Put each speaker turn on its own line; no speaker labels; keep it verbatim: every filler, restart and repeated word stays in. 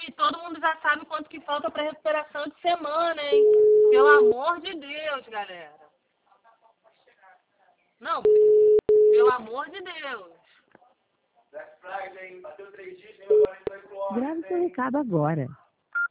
E todo mundo já sabe quanto que falta para recuperação de semana, hein? Pelo amor de Deus, galera. Não, pelo amor de Deus.
Grave seu recado agora.